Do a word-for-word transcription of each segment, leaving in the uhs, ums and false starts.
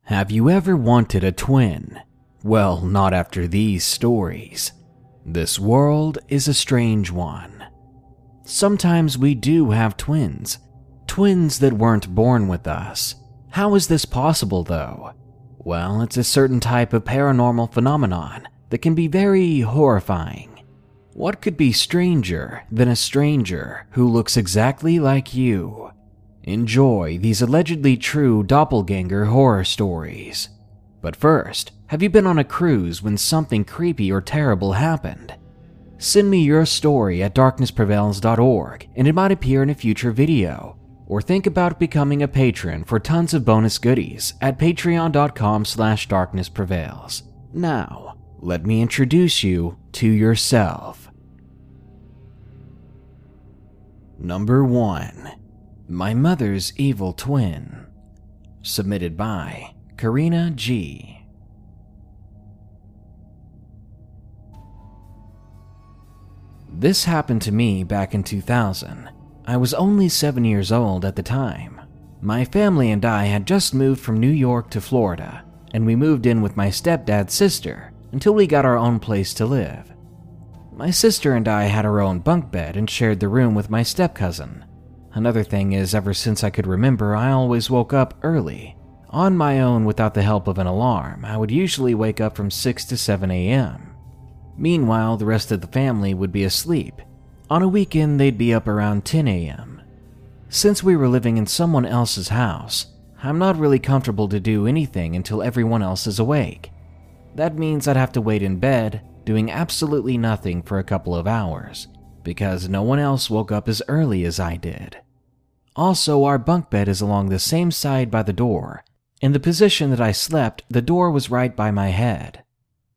Have you ever wanted a twin? Well, not after these stories. This world is a strange one. Sometimes we do have twins. Twins that weren't born with us. How is this possible, though? Well, it's a certain type of paranormal phenomenon that can be very horrifying. What could be stranger than a stranger who looks exactly like you? Enjoy these allegedly true doppelganger horror stories. But first, have you been on a cruise when something creepy or terrible happened? Send me your story at darkness prevails dot org and it might appear in a future video. Or think about becoming a patron for tons of bonus goodies at patreon dot com slash darkness prevails. Now, let me introduce you to yourself. Number one. My Mother's Evil Twin. Submitted by Karina G. This happened to me back in two thousand. I was only seven years old at the time. My family and I had just moved from New York to Florida, and we moved in with my stepdad's sister until we got our own place to live. My sister and I had our own bunk bed and shared the room with my step-cousin. Another thing is, ever since I could remember, I always woke up early. On my own without the help of an alarm, I would usually wake up from six to seven a m Meanwhile, the rest of the family would be asleep. On a weekend, they'd be up around ten a m Since we were living in someone else's house, I'm not really comfortable to do anything until everyone else is awake. That means I'd have to wait in bed, doing absolutely nothing for a couple of hours, because no one else woke up as early as I did. Also, our bunk bed is along the same side by the door. In the position that I slept, the door was right by my head.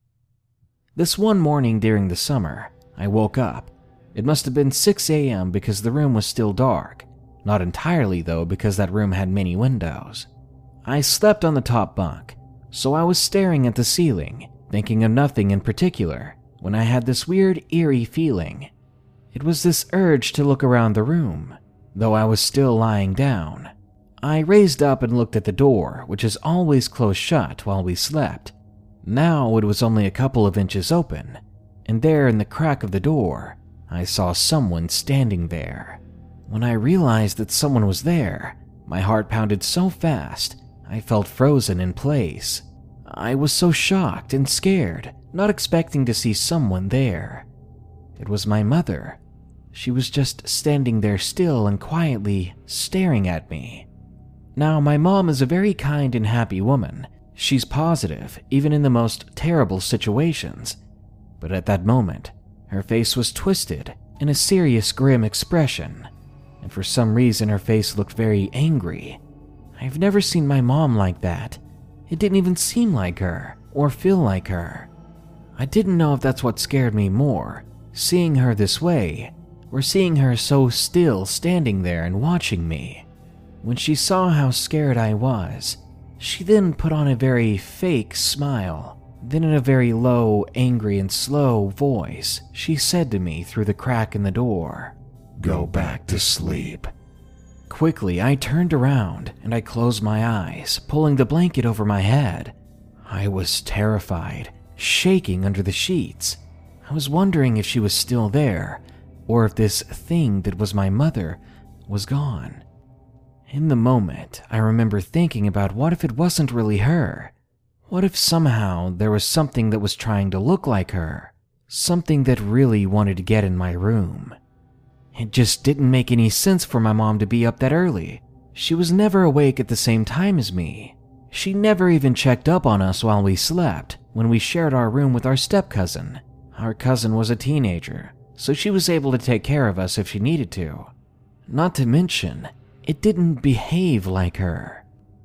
This one morning during the summer, I woke up. It must have been six a m because the room was still dark. Not entirely though, because that room had many windows. I slept on the top bunk, so I was staring at the ceiling, thinking of nothing in particular, when I had this weird, eerie feeling. It was this urge to look around the room, though I was still lying down. I raised up and looked at the door, which is always closed shut while we slept. Now it was only a couple of inches open, and there in the crack of the door, I saw someone standing there. When I realized that someone was there, my heart pounded so fast, I felt frozen in place. I was so shocked and scared, not expecting to see someone there. It was my mother. She was just standing there still and quietly staring at me. Now, my mom is a very kind and happy woman. She's positive, even in the most terrible situations. But at that moment, her face was twisted in a serious, grim expression, and for some reason her face looked very angry. I've never seen my mom like that. It didn't even seem like her, or feel like her. I didn't know if that's what scared me more, seeing her this way, or seeing her so still standing there and watching me. When she saw how scared I was, she then put on a very fake smile. Then in a very low, angry, and slow voice, she said to me through the crack in the door, "Go back to sleep." Quickly, I turned around and I closed my eyes, pulling the blanket over my head. I was terrified, shaking under the sheets. I was wondering if she was still there, or if this thing that was my mother was gone. In the moment, I remember thinking about what if it wasn't really her? What if somehow there was something that was trying to look like her? Something that really wanted to get in my room? It just didn't make any sense for my mom to be up that early. She was never awake at the same time as me. She never even checked up on us while we slept when we shared our room with our step-cousin. Our cousin was a teenager, so she was able to take care of us if she needed to. Not to mention, it didn't behave like her.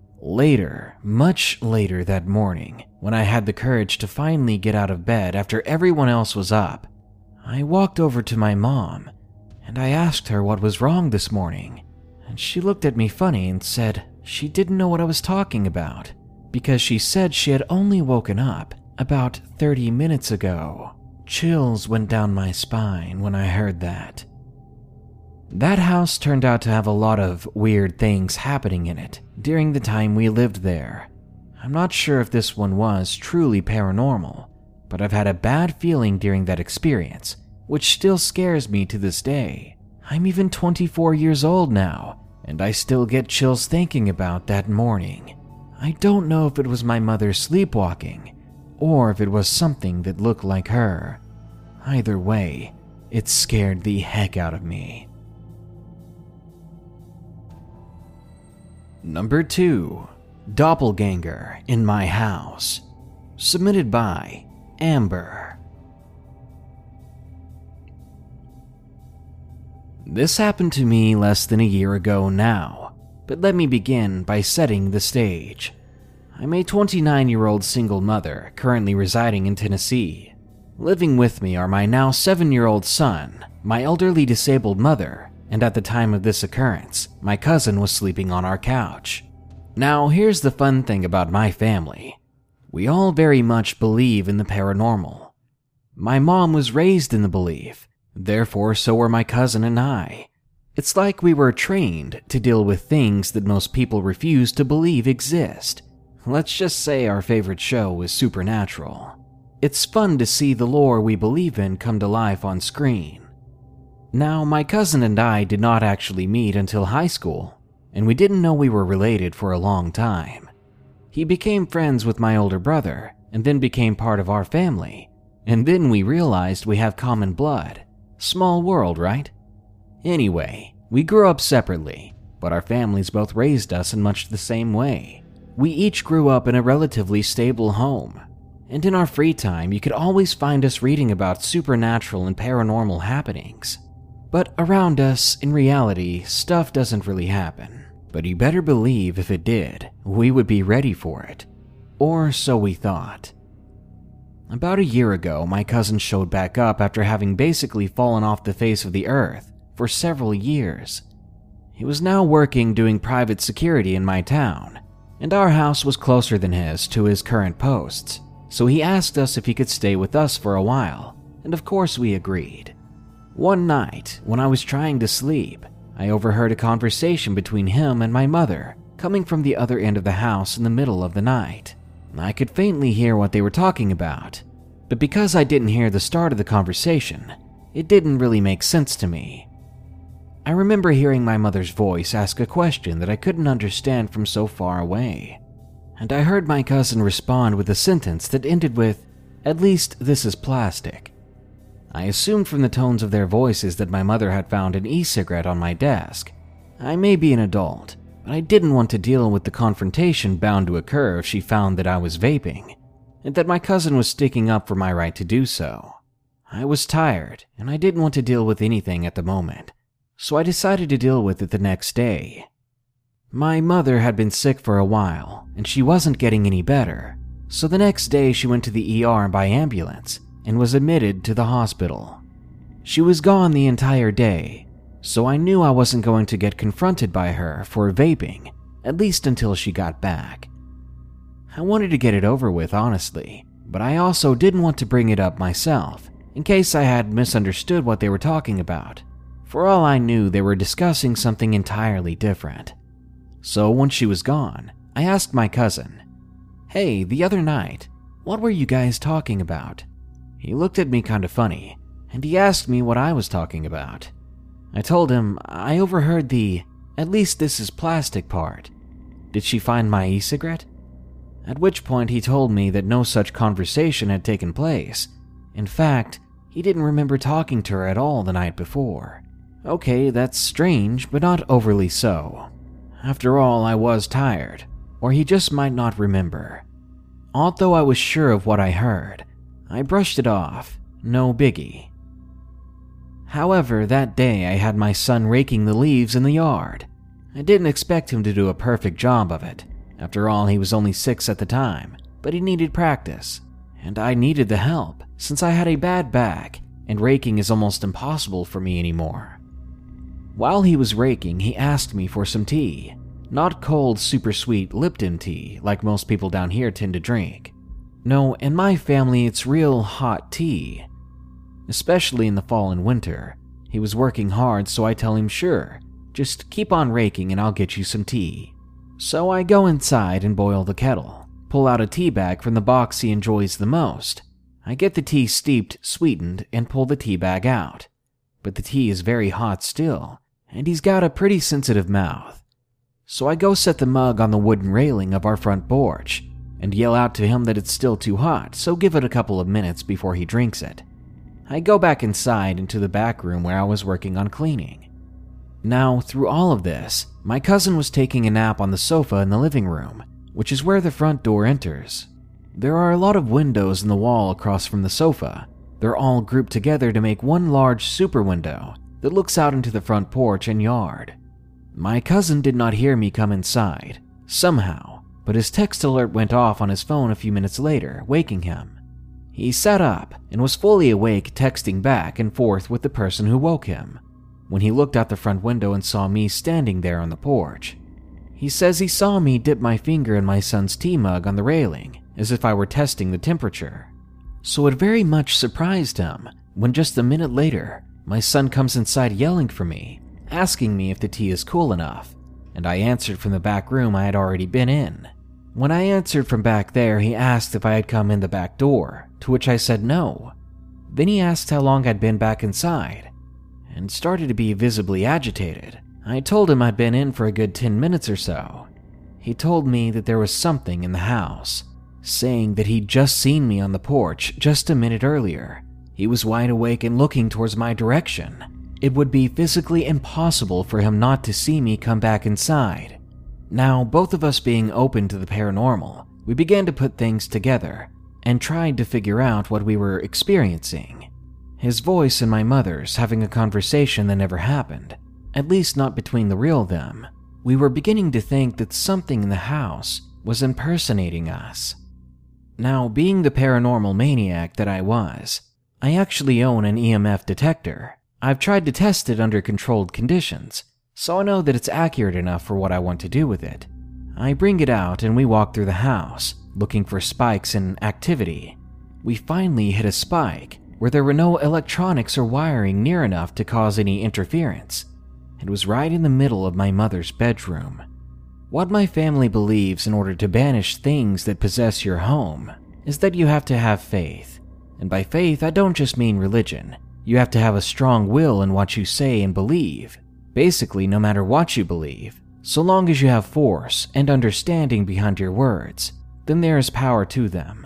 Later, much later that morning, when I had the courage to finally get out of bed after everyone else was up, I walked over to my mom and I asked her what was wrong this morning, and she looked at me funny and said she didn't know what I was talking about because she said she had only woken up about thirty minutes ago. Chills went down my spine when I heard that. That house turned out to have a lot of weird things happening in it during the time we lived there. I'm not sure if this one was truly paranormal, but I've had a bad feeling during that experience, which still scares me to this day. I'm even twenty-four years old now, and I still get chills thinking about that morning. I don't know if it was my mother sleepwalking, or if it was something that looked like her. Either way, it scared the heck out of me. Number two. Doppelganger in my house. Submitted by Amber. This happened to me less than a year ago now, but let me begin by setting the stage. I'm a twenty-nine-year-old single mother currently residing in Tennessee. Living with me are my now seven-year-old son, my elderly disabled mother, and at the time of this occurrence, my cousin was sleeping on our couch. Now, here's the fun thing about my family. We all very much believe in the paranormal. My mom was raised in the belief, therefore so were my cousin and I. It's like we were trained to deal with things that most people refuse to believe exist. Let's just say our favorite show is Supernatural. It's fun to see the lore we believe in come to life on screen. Now, my cousin and I did not actually meet until high school, and we didn't know we were related for a long time. He became friends with my older brother, and then became part of our family, and then we realized we have common blood. Small world, right? Anyway, we grew up separately, but our families both raised us in much the same way. We each grew up in a relatively stable home, and in our free time you could always find us reading about supernatural and paranormal happenings. But around us, in reality, stuff doesn't really happen. But you better believe if it did, we would be ready for it. Or so we thought. About a year ago, my cousin showed back up after having basically fallen off the face of the earth for several years. He was now working doing private security in my town, and our house was closer than his to his current posts, so he asked us if he could stay with us for a while, and of course we agreed. One night, when I was trying to sleep, I overheard a conversation between him and my mother coming from the other end of the house in the middle of the night. I could faintly hear what they were talking about, but because I didn't hear the start of the conversation, it didn't really make sense to me. I remember hearing my mother's voice ask a question that I couldn't understand from so far away, and I heard my cousin respond with a sentence that ended with, "At least this is plastic." I assumed from the tones of their voices that my mother had found an e-cigarette on my desk. I may be an adult, but I didn't want to deal with the confrontation bound to occur if she found that I was vaping, and that my cousin was sticking up for my right to do so. I was tired, and I didn't want to deal with anything at the moment, so I decided to deal with it the next day. My mother had been sick for a while, and she wasn't getting any better, so the next day she went to the E R by ambulance and was admitted to the hospital. She was gone the entire day, so I knew I wasn't going to get confronted by her for vaping, at least until she got back. I wanted to get it over with, honestly, but I also didn't want to bring it up myself, in case I had misunderstood what they were talking about. For all I knew, they were discussing something entirely different. So once she was gone, I asked my cousin, "Hey, the other night, what were you guys talking about?" He looked at me kind of funny, and he asked me what I was talking about. I told him I overheard the, "At least this is plastic" part. Did she find my e-cigarette? At which point he told me that no such conversation had taken place. In fact, he didn't remember talking to her at all the night before. Okay, that's strange, but not overly so. After all, I was tired, or he just might not remember. Although I was sure of what I heard, I brushed it off, no biggie. However, that day I had my son raking the leaves in the yard. I didn't expect him to do a perfect job of it. After all, he was only six at the time, but he needed practice, and I needed the help since I had a bad back and raking is almost impossible for me anymore. While he was raking, he asked me for some tea, not cold, super sweet Lipton tea like most people down here tend to drink. No, in my family it's real hot tea. Especially in the fall and winter. He was working hard, so I tell him sure, just keep on raking and I'll get you some tea. So I go inside and boil the kettle, pull out a tea bag from the box he enjoys the most. I get the tea steeped, sweetened, and pull the tea bag out. But the tea is very hot still, and he's got a pretty sensitive mouth. So I go set the mug on the wooden railing of our front porch and yell out to him that it's still too hot, so give it a couple of minutes before he drinks it. I go back inside into the back room where I was working on cleaning. Now, through all of this, my cousin was taking a nap on the sofa in the living room, which is where the front door enters. There are a lot of windows in the wall across from the sofa. They're all grouped together to make one large super window that looks out into the front porch and yard. My cousin did not hear me come inside, somehow, but his text alert went off on his phone a few minutes later, waking him. He sat up and was fully awake, texting back and forth with the person who woke him, when he looked out the front window and saw me standing there on the porch. He says he saw me dip my finger in my son's tea mug on the railing, as if I were testing the temperature. So it very much surprised him when just a minute later, my son comes inside yelling for me, asking me if the tea is cool enough, and I answered from the back room I had already been in. When I answered from back there, he asked if I had come in the back door, to which I said no. Then he asked how long I'd been back inside, and started to be visibly agitated. I told him I'd been in for a good ten minutes or so. He told me that there was something in the house, saying that he'd just seen me on the porch just a minute earlier. He was wide awake and looking towards my direction. It would be physically impossible for him not to see me come back inside. Now, both of us being open to the paranormal, we began to put things together and tried to figure out what we were experiencing. His voice and my mother's having a conversation that never happened, at least not between the real them. We were beginning to think that something in the house was impersonating us. Now, being the paranormal maniac that I was, I actually own an E M F detector. I've tried to test it under controlled conditions, so I know that it's accurate enough for what I want to do with it. I bring it out and we walk through the house, looking for spikes in activity. We finally hit a spike where there were no electronics or wiring near enough to cause any interference. It was right in the middle of my mother's bedroom. What my family believes in order to banish things that possess your home is that you have to have faith. And by faith, I don't just mean religion. You have to have a strong will in what you say and believe. Basically, no matter what you believe, so long as you have force and understanding behind your words, then there is power to them.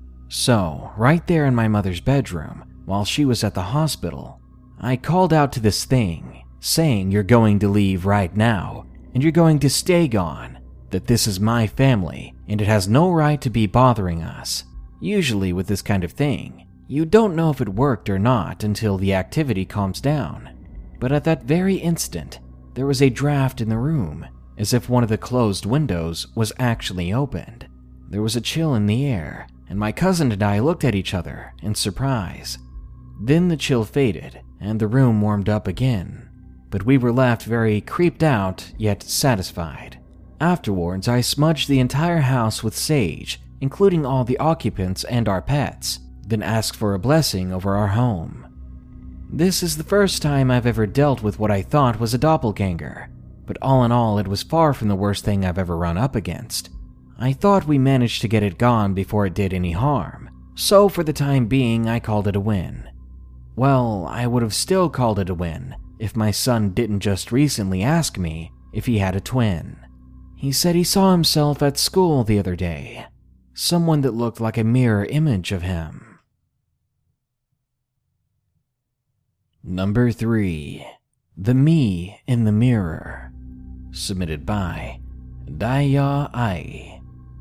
So, right there in my mother's bedroom, while she was at the hospital, I called out to this thing, saying you're going to leave right now, and you're going to stay gone, that this is my family, and it has no right to be bothering us. Usually with this kind of thing, you don't know if it worked or not until the activity calms down. But at that very instant, there was a draft in the room, as if one of the closed windows was actually opened. There was a chill in the air, and my cousin and I looked at each other in surprise. Then the chill faded, and the room warmed up again. But we were left very creeped out, yet satisfied. Afterwards, I smudged the entire house with sage, including all the occupants and our pets, then asked for a blessing over our home. This is the first time I've ever dealt with what I thought was a doppelganger, but all in all, it was far from the worst thing I've ever run up against. I thought we managed to get it gone before it did any harm, so for the time being, I called it a win. Well, I would have still called it a win if my son didn't just recently ask me if he had a twin. He said he saw himself at school the other day, someone that looked like a mirror image of him. Number three. The Me in the Mirror. Submitted by Daya Ai.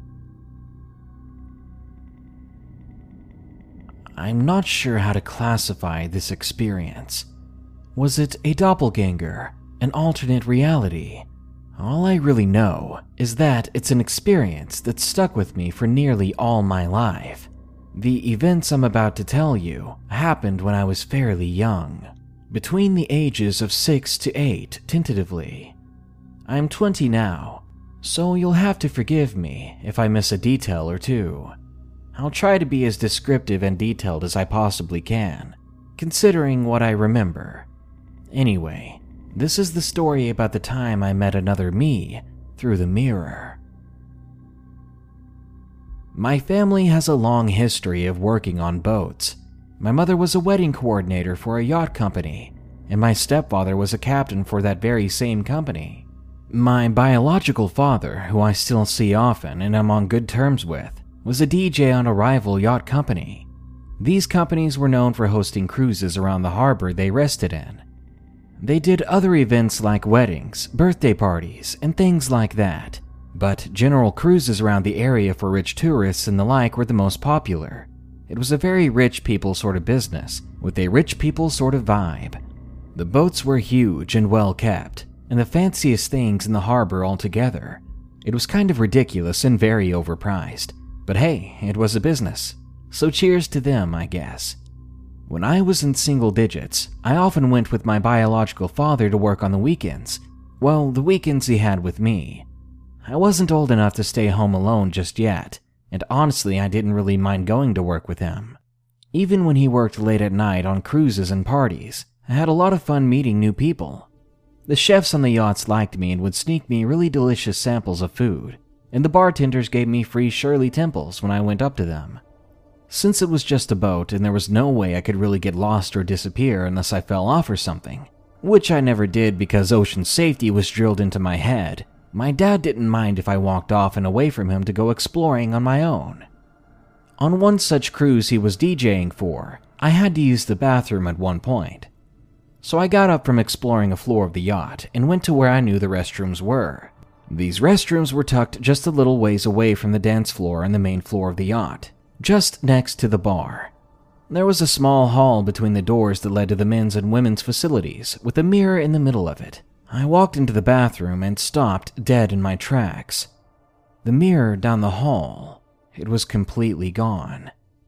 I'm not sure how to classify this experience. Was it a doppelganger, an alternate reality? All I really know is that it's an experience that stuck with me for nearly all my life. The events I'm about to tell you happened when I was fairly young, between the ages of six to eight tentatively. I'm twenty now, so you'll have to forgive me if I miss a detail or two. I'll try to be as descriptive and detailed as I possibly can, considering what I remember. Anyway, this is the story about the time I met another me through the mirror. My family has a long history of working on boats. My mother was a wedding coordinator for a yacht company, and my stepfather was a captain for that very same company. My biological father, who I still see often and am on good terms with, was a D J on a rival yacht company. These companies were known for hosting cruises around the harbor they rested in. They did other events like weddings, birthday parties, and things like that, but general cruises around the area for rich tourists and the like were the most popular. It was a very rich people sort of business, with a rich people sort of vibe. The boats were huge and well kept, and the fanciest things in the harbor altogether. It was kind of ridiculous and very overpriced, but hey, it was a business, so cheers to them, I guess. When I was in single digits, I often went with my biological father to work on the weekends. Well, the weekends he had with me. I wasn't old enough to stay home alone just yet, and honestly I didn't really mind going to work with him. Even when he worked late at night on cruises and parties, I had a lot of fun meeting new people. The chefs on the yachts liked me and would sneak me really delicious samples of food, and the bartenders gave me free Shirley Temples when I went up to them. Since it was just a boat and there was no way I could really get lost or disappear unless I fell off or something, which I never did because ocean safety was drilled into my head, my dad didn't mind if I walked off and away from him to go exploring on my own. On one such cruise he was DJing for, I had to use the bathroom at one point. So I got up from exploring a floor of the yacht and went to where I knew the restrooms were. These restrooms were tucked just a little ways away from the dance floor and the main floor of the yacht, just next to the bar. There was a small hall between the doors that led to the men's and women's facilities, with a mirror in the middle of it. I walked into the bathroom and stopped dead in my tracks. The mirror down the hall, it was completely gone.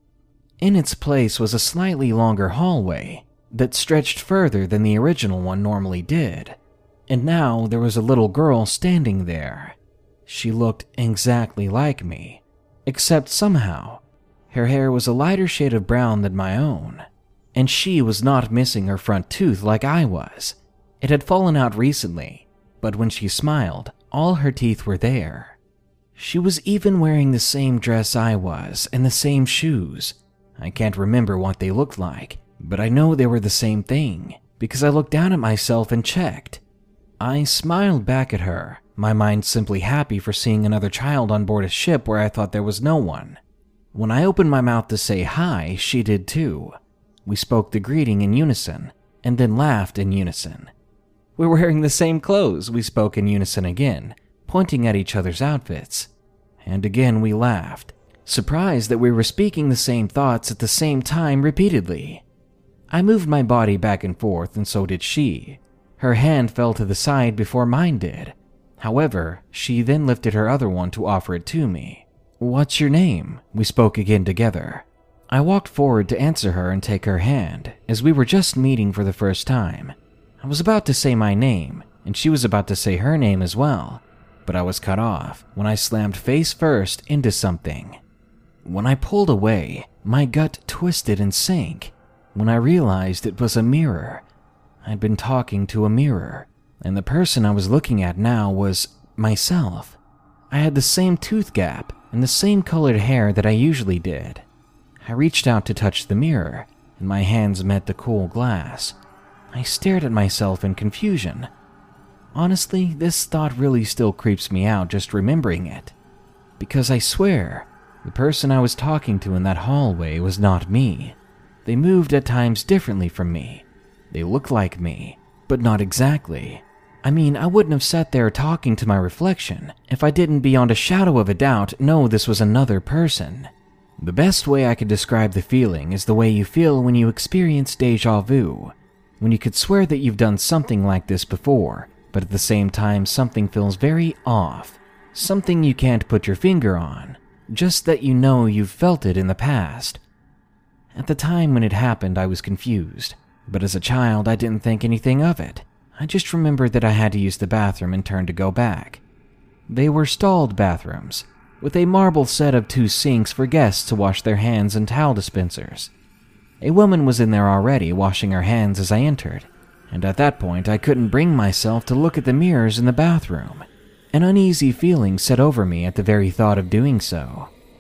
In its place was a slightly longer hallway that stretched further than the original one normally did, and now there was a little girl standing there. She looked exactly like me, except somehow her hair was a lighter shade of brown than my own, and she was not missing her front tooth like I was. It had fallen out recently, but when she smiled, all her teeth were there. She was even wearing the same dress I was and the same shoes. I can't remember what they looked like, but I know they were the same thing because I looked down at myself and checked. I smiled back at her, my mind simply happy for seeing another child on board a ship where I thought there was no one. When I opened my mouth to say hi, she did too. We spoke the greeting in unison, and then laughed in unison. We're wearing the same clothes, we spoke in unison again, pointing at each other's outfits. And again we laughed, surprised that we were speaking the same thoughts at the same time repeatedly. I moved my body back and forth, and so did she. Her hand fell to the side before mine did. However, she then lifted her other one to offer it to me. "What's your name?" we spoke again together. I walked forward to answer her and take her hand, as we were just meeting for the first time. I was about to say my name, and she was about to say her name as well, but I was cut off when I slammed face first into something. When I pulled away, my gut twisted and sank when I realized it was a mirror. I'd been talking to a mirror, and the person I was looking at now was myself. I had the same tooth gap and the same colored hair that I usually did. I reached out to touch the mirror, and my hands met the cool glass. I stared at myself in confusion. Honestly, this thought really still creeps me out just remembering it, because I swear, the person I was talking to in that hallway was not me. They moved at times differently from me. They looked like me, but not exactly. I mean, I wouldn't have sat there talking to my reflection if I didn't beyond a shadow of a doubt know this was another person. The best way I could describe the feeling is the way you feel when you experience déjà vu, when you could swear that you've done something like this before, but at the same time something feels very off, something you can't put your finger on, just that you know you've felt it in the past. At the time when it happened, I was confused, but as a child I didn't think anything of it. I just remembered that I had to use the bathroom and turned to go back. They were stalled bathrooms, with a marble set of two sinks for guests to wash their hands and towel dispensers. A woman was in there already washing her hands as I entered, and at that point I couldn't bring myself to look at the mirrors in the bathroom. An uneasy feeling set over me at the very thought of doing so.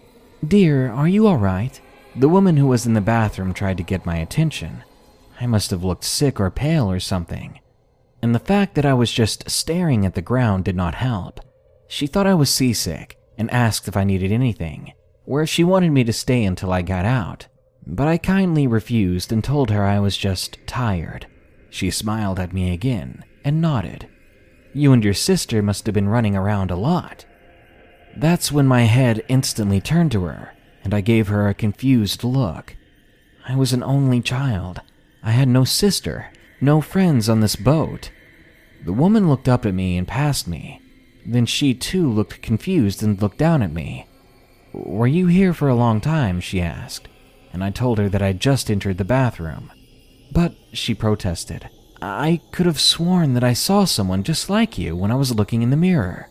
"Dear, are you all right?" The woman who was in the bathroom tried to get my attention. I must have looked sick or pale or something, and the fact that I was just staring at the ground did not help. She thought I was seasick and asked if I needed anything, or if she wanted me to stay until I got out, but I kindly refused and told her I was just tired. She smiled at me again and nodded. "You and your sister must have been running around a lot." That's when my head instantly turned to her, and I gave her a confused look. I was an only child. I had no sister, no friends on this boat. The woman looked up at me and past me. Then she too looked confused and looked down at me. "Were you here for a long time?" she asked, and I told her that I'd just entered the bathroom. "But," she protested, "I could have sworn that I saw someone just like you when I was looking in the mirror."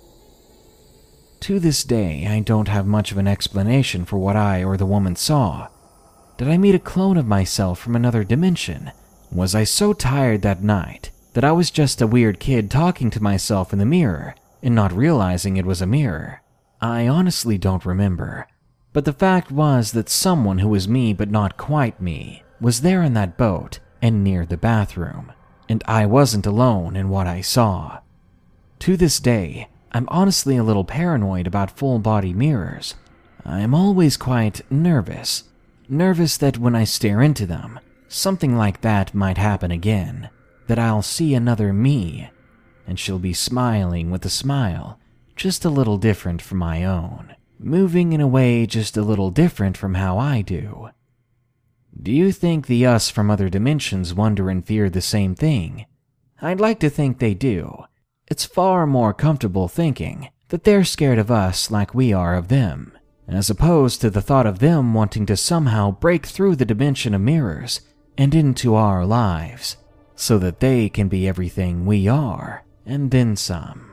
To this day, I don't have much of an explanation for what I or the woman saw. Did I meet a clone of myself from another dimension? Was I so tired that night that I was just a weird kid talking to myself in the mirror and not realizing it was a mirror? I honestly don't remember, but the fact was that someone who was me but not quite me was there in that boat and near the bathroom, and I wasn't alone in what I saw. To this day, I'm honestly a little paranoid about full-body mirrors. I'm always quite nervous. Nervous that when I stare into them, something like that might happen again, that I'll see another me, and she'll be smiling with a smile just a little different from my own, moving in a way just a little different from how I do. Do you think the us from other dimensions wonder and fear the same thing? I'd like to think they do. It's far more comfortable thinking that they're scared of us like we are of them, as opposed to the thought of them wanting to somehow break through the dimension of mirrors and into our lives, so that they can be everything we are, and then some.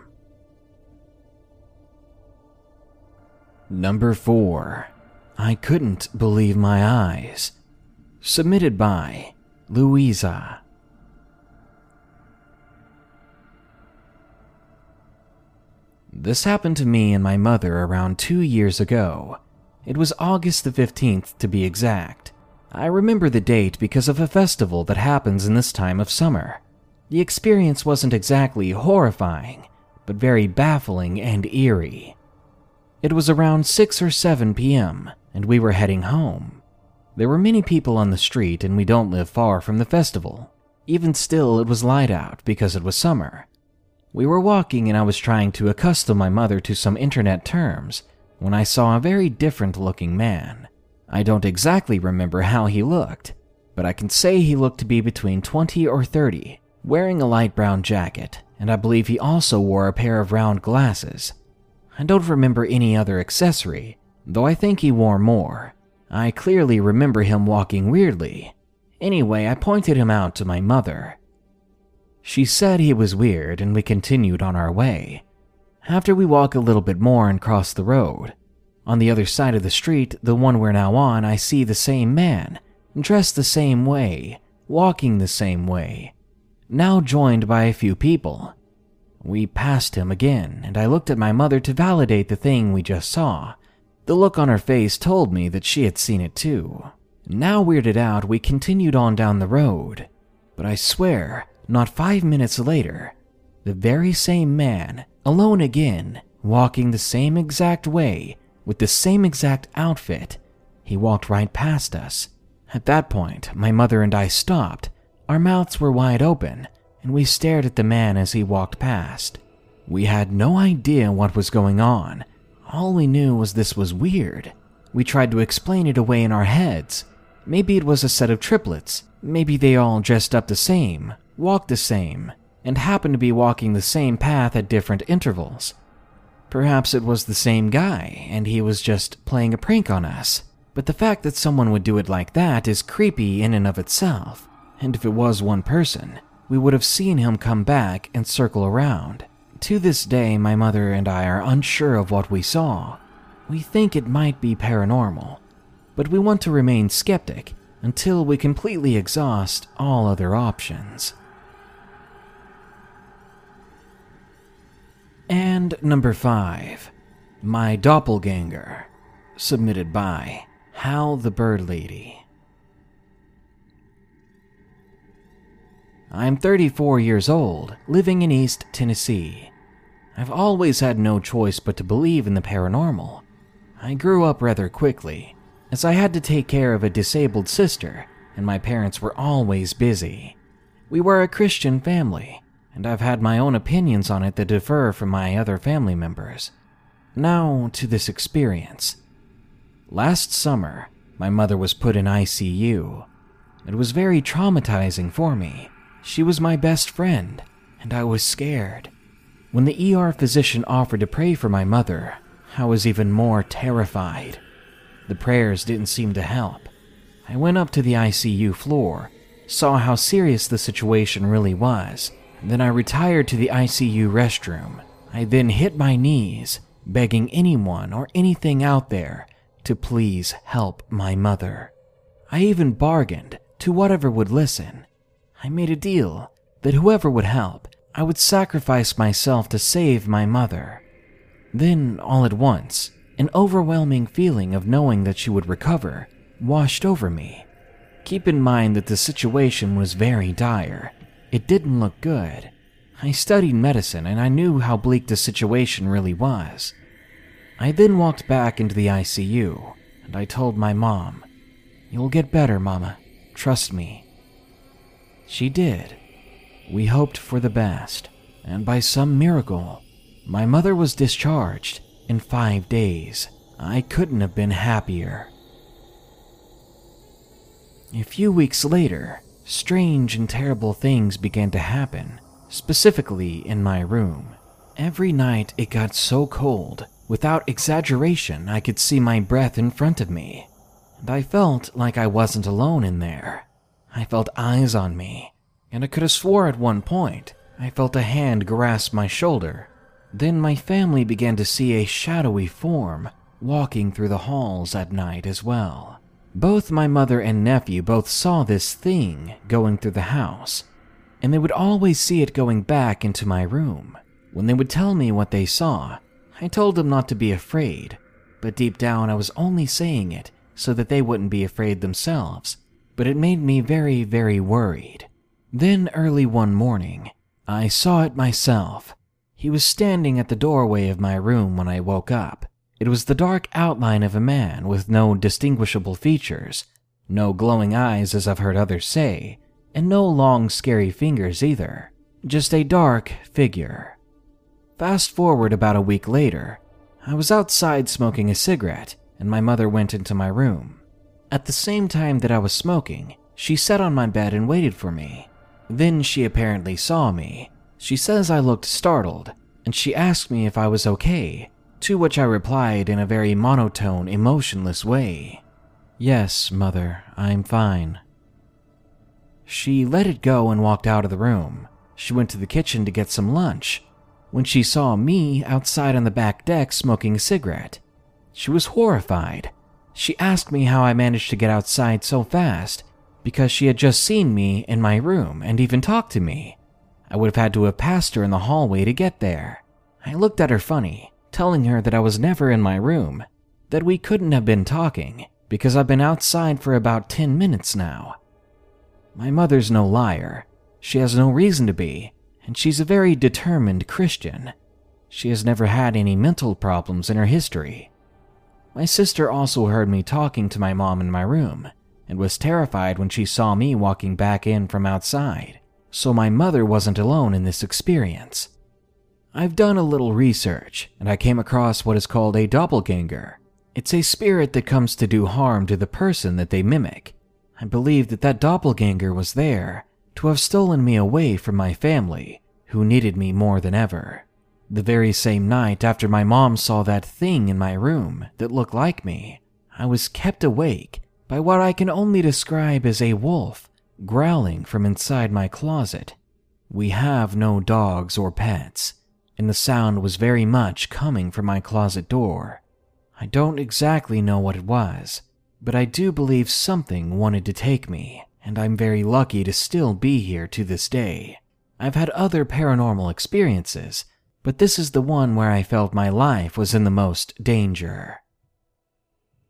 Number four. I couldn't believe my eyes. Submitted by Louisa. This happened to me and my mother around two years ago. It was August the fifteenth to be exact. I remember the date because of a festival that happens in this time of summer. The experience wasn't exactly horrifying, but very baffling and eerie. It was around six or seven p m, and we were heading home. There were many people on the street, and we don't live far from the festival. Even still, it was light out because it was summer. We were walking, and I was trying to accustom my mother to some internet terms when I saw a very different-looking man. I don't exactly remember how he looked, but I can say he looked to be between twenty or thirty, wearing a light brown jacket, and I believe he also wore a pair of round glasses. I don't remember any other accessory, though I think he wore more. I clearly remember him walking weirdly. Anyway, I pointed him out to my mother. She said he was weird, and we continued on our way. After we walk a little bit more and cross the road, on the other side of the street, the one we're now on, I see the same man, dressed the same way, walking the same way, now joined by a few people. We passed him again, and I looked at my mother to validate the thing we just saw. The look on her face told me that she had seen it too. Now weirded out, we continued on down the road. But I swear, not five minutes later, the very same man, alone again, walking the same exact way, with the same exact outfit, he walked right past us. At that point, my mother and I stopped. Our mouths were wide open, and we stared at the man as he walked past. We had no idea what was going on. All we knew was this was weird. We tried to explain it away in our heads. Maybe it was a set of triplets. Maybe they all dressed up the same, walked the same, and happened to be walking the same path at different intervals. Perhaps it was the same guy, and he was just playing a prank on us. But the fact that someone would do it like that is creepy in and of itself. And if it was one person, we would have seen him come back and circle around. To this day, my mother and I are unsure of what we saw. We think it might be paranormal, but we want to remain skeptic until we completely exhaust all other options. And number five, my doppelganger. submitted by Hal the Bird Lady. I'm thirty-four years old, living in East Tennessee. I've always had no choice but to believe in the paranormal. I grew up rather quickly, as I had to take care of a disabled sister, and my parents were always busy. We were a Christian family, and I've had my own opinions on it that differ from my other family members. Now to this experience. Last summer, my mother was put in I C U. It was very traumatizing for me. She was my best friend, and I was scared. When the E R physician offered to pray for my mother, I was even more terrified. The prayers didn't seem to help. I went up to the I C U floor, saw how serious the situation really was, then I retired to the I C U restroom. I then hit my knees, begging anyone or anything out there to please help my mother. I even bargained to whatever would listen. I made a deal that whoever would help, I would sacrifice myself to save my mother. Then, all at once, an overwhelming feeling of knowing that she would recover washed over me. Keep in mind that the situation was very dire. It didn't look good. I studied medicine and I knew how bleak the situation really was. I then walked back into the I C U and I told my mom, "You'll get better, Mama. Trust me." She did. We hoped for the best, and by some miracle, my mother was discharged in five days. I couldn't have been happier. A few weeks later, strange and terrible things began to happen, specifically in my room. Every night it got so cold, without exaggeration, I could see my breath in front of me, and I felt like I wasn't alone in there. I felt eyes on me, and I could have swore at one point I felt a hand grasp my shoulder. Then my family began to see a shadowy form walking through the halls at night as well. Both my mother and nephew both saw this thing going through the house, and they would always see it going back into my room. When they would tell me what they saw, I told them not to be afraid, but deep down I was only saying it so that they wouldn't be afraid themselves, but it made me very, very worried. Then early one morning, I saw it myself. He was standing at the doorway of my room when I woke up. It was the dark outline of a man with no distinguishable features, no glowing eyes as I've heard others say, and no long scary fingers either. Just a dark figure. Fast forward about a week later, I was outside smoking a cigarette and my mother went into my room. At the same time that I was smoking, she sat on my bed and waited for me. Then she apparently saw me. She says I looked startled, and she asked me if I was okay, to which I replied in a very monotone, emotionless way, "Yes, Mother, I'm fine." She let it go and walked out of the room. She went to the kitchen to get some lunch, when she saw me outside on the back deck smoking a cigarette. She was horrified. She asked me how I managed to get outside so fast, because she had just seen me in my room and even talked to me. I would have had to have passed her in the hallway to get there. I looked at her funny, telling her that I was never in my room, that we couldn't have been talking, because I've been outside for about ten minutes now. My mother's no liar. She has no reason to be, and she's a very determined Christian. She has never had any mental problems in her history. My sister also heard me talking to my mom in my room, and was terrified when she saw me walking back in from outside, so my mother wasn't alone in this experience. I've done a little research, and I came across what is called a doppelganger. It's a spirit that comes to do harm to the person that they mimic. I believe that that doppelganger was there to have stolen me away from my family, who needed me more than ever. The very same night after my mom saw that thing in my room that looked like me, I was kept awake by what I can only describe as a wolf growling from inside my closet. We have no dogs or pets, and the sound was very much coming from my closet door. I don't exactly know what it was, but I do believe something wanted to take me, and I'm very lucky to still be here to this day. I've had other paranormal experiences, but this is the one where I felt my life was in the most danger.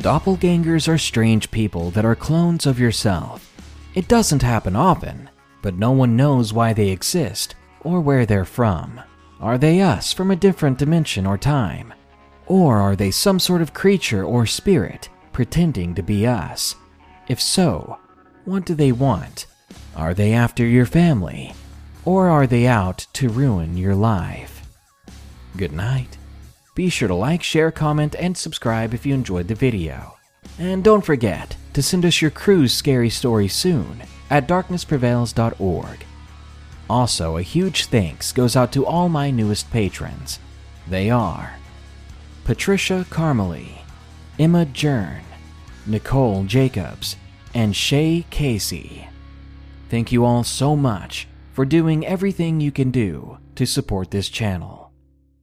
Doppelgangers are strange people that are clones of yourself. It doesn't happen often, but no one knows why they exist or where they're from. Are they us from a different dimension or time? Or are they some sort of creature or spirit pretending to be us? If so, what do they want? Are they after your family? Or are they out to ruin your life? Good night. Be sure to like, share, comment, and subscribe if you enjoyed the video. And don't forget to send us your cruise scary story soon at darkness prevails dot org. Also, a huge thanks goes out to all my newest patrons. They are Patricia Carmely, Emma Jern, Nicole Jacobs, and Shay Casey. Thank you all so much for doing everything you can do to support this channel.